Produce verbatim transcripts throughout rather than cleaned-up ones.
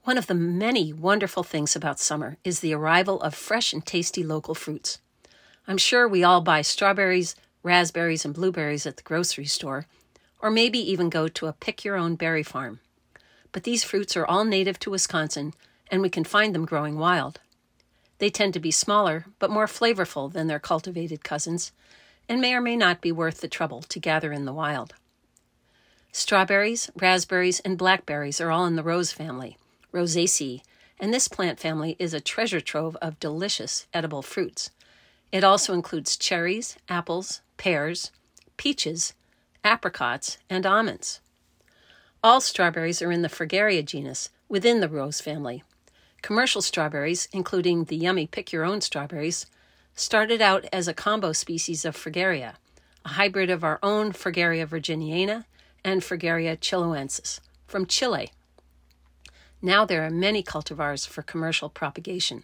One of the many wonderful things about summer is the arrival of fresh and tasty local fruits. I'm sure we all buy strawberries, raspberries, and blueberries at the grocery store, or maybe even go to a pick-your-own berry farm. But these fruits are all native to Wisconsin, and we can find them growing wild. They tend to be smaller, but more flavorful than their cultivated cousins, and may or may not be worth the trouble to gather in the wild. Strawberries, raspberries, and blackberries are all in the rose family, Rosaceae, and this plant family is a treasure trove of delicious edible fruits. It also includes cherries, apples, pears, peaches, apricots, and almonds. All strawberries are in the Fragaria genus, within the rose family. Commercial strawberries, including the yummy pick-your-own strawberries, started out as a combo species of Fragaria, a hybrid of our own Fragaria virginiana and Fragaria chiloensis, from Chile. Now there are many cultivars for commercial propagation.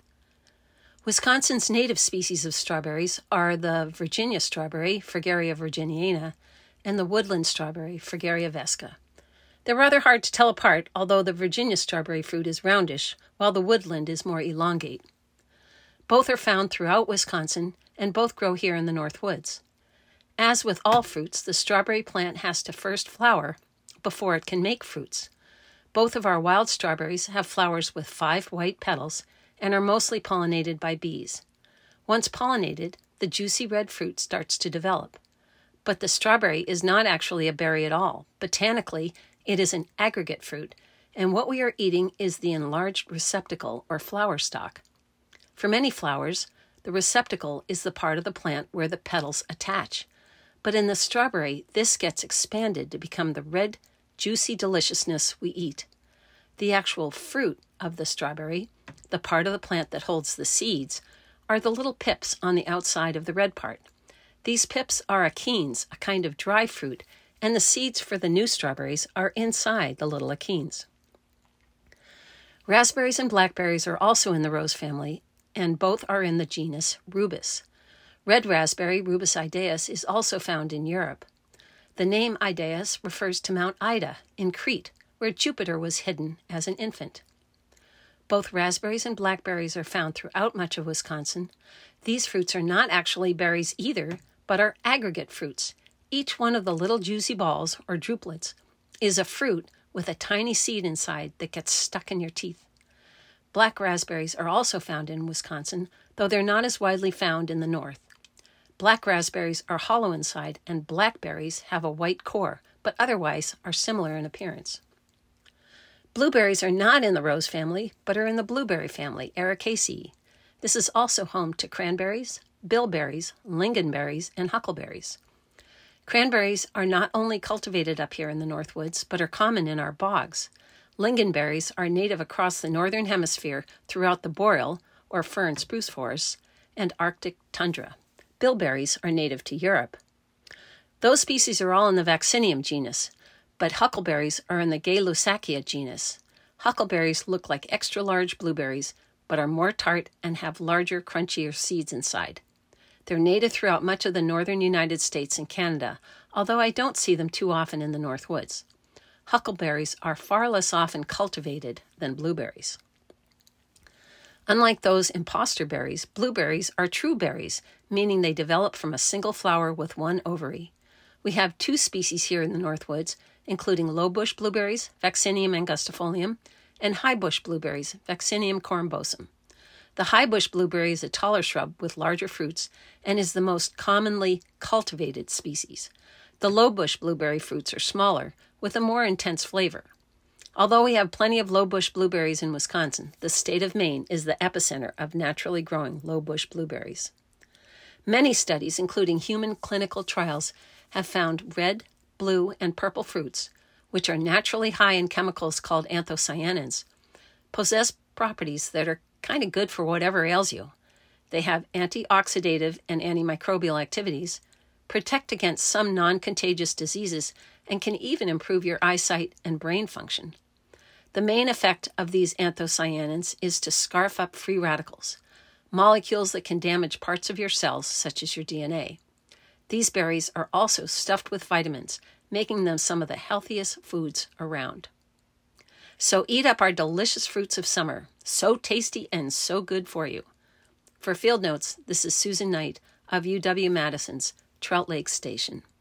Wisconsin's native species of strawberries are the Virginia strawberry, Fragaria virginiana, and the woodland strawberry, Fragaria vesca. They're rather hard to tell apart, although the Virginia strawberry fruit is roundish, while the woodland is more elongate. Both are found throughout Wisconsin, and both grow here in the North Woods. As with all fruits, the strawberry plant has to first flower before it can make fruits. Both of our wild strawberries have flowers with five white petals and are mostly pollinated by bees. Once pollinated, the juicy red fruit starts to develop. But the strawberry is not actually a berry at all. Botanically, it is an aggregate fruit, and what we are eating is the enlarged receptacle or flower stalk. For many flowers, the receptacle is the part of the plant where the petals attach. But in the strawberry, this gets expanded to become the red, juicy deliciousness we eat. The actual fruit of the strawberry, the part of the plant that holds the seeds, are the little pips on the outside of the red part. These pips are achenes, a kind of dry fruit, and the seeds for the new strawberries are inside the little achenes. Raspberries and blackberries are also in the rose family, and both are in the genus Rubus. Red raspberry, Rubus idaeus, is also found in Europe. The name Idaeus refers to Mount Ida in Crete, where Jupiter was hidden as an infant. Both raspberries and blackberries are found throughout much of Wisconsin. These fruits are not actually berries either, but are aggregate fruits. Each one of the little juicy balls, or drupelets, is a fruit with a tiny seed inside that gets stuck in your teeth. Black raspberries are also found in Wisconsin, though they're not as widely found in the north. Black raspberries are hollow inside, and blackberries have a white core, but otherwise are similar in appearance. Blueberries are not in the rose family, but are in the blueberry family, Ericaceae. This is also home to cranberries, bilberries, lingonberries, and huckleberries. Cranberries are not only cultivated up here in the North Woods, but are common in our bogs. Lingonberries are native across the northern hemisphere throughout the boreal, or fir and spruce forests, and Arctic tundra. Bilberries are native to Europe. Those species are all in the Vaccinium genus, but huckleberries are in the Gay-Lussacia genus. Huckleberries look like extra-large blueberries, but are more tart and have larger, crunchier seeds inside. They're native throughout much of the northern United States and Canada, although I don't see them too often in the North Woods. Huckleberries are far less often cultivated than blueberries. Unlike those imposter berries, blueberries are true berries, meaning they develop from a single flower with one ovary. We have two species here in the North Woods, including low-bush blueberries, Vaccinium angustifolium, and high-bush blueberries, Vaccinium corymbosum. The high-bush blueberry is a taller shrub with larger fruits and is the most commonly cultivated species. The low-bush blueberry fruits are smaller, with a more intense flavor. Although we have plenty of low-bush blueberries in Wisconsin, the state of Maine is the epicenter of naturally growing low-bush blueberries. Many studies, including human clinical trials, have found red, blue, and purple fruits, which are naturally high in chemicals called anthocyanins, possess properties that are kind of good for whatever ails you. They have antioxidative and antimicrobial activities, protect against some non-contagious diseases, and can even improve your eyesight and brain function. The main effect of these anthocyanins is to scarf up free radicals, molecules that can damage parts of your cells, such as your D N A. These berries are also stuffed with vitamins, making them some of the healthiest foods around. So eat up our delicious fruits of summer, so tasty and so good for you. For Field Notes, this is Susan Knight of U W Madison's Trout Lake Station.